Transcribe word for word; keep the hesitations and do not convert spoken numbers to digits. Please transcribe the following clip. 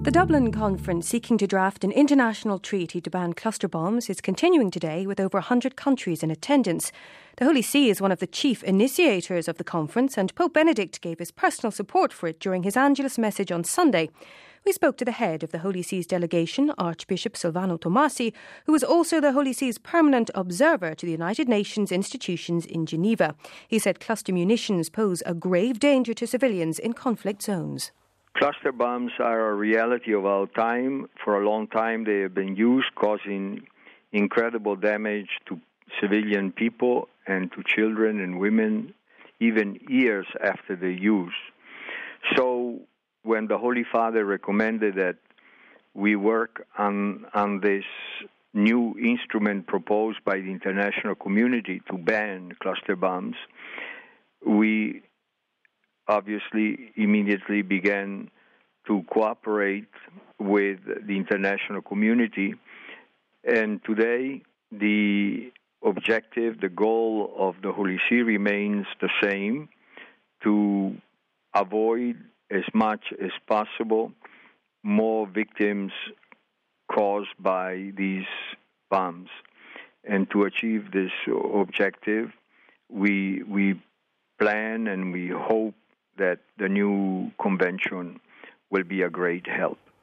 The Dublin Conference seeking to draft an international treaty to ban cluster bombs is continuing today with over one hundred countries in attendance. The Holy See is one of the chief initiators of the conference, and Pope Benedict gave his personal support for it during his Angelus message on Sunday. We spoke to the head of the Holy See's delegation, Archbishop Silvano Tomasi, who is also the Holy See's permanent observer to the United Nations institutions in Geneva. He said cluster munitions pose a grave danger to civilians in conflict zones. Cluster bombs are a reality of our time. For a long time they have been used, causing incredible damage to civilian people and to children and women, even years after their use. So when the Holy Father recommended that we work on, on this new instrument proposed by the international community to ban cluster bombs, we obviously immediately began to cooperate with the international community. And today, the objective, the goal of the Holy See remains the same: to avoid as much as possible more victims caused by these bombs. And to achieve this objective, we we plan and we hope that the new convention will be a great help.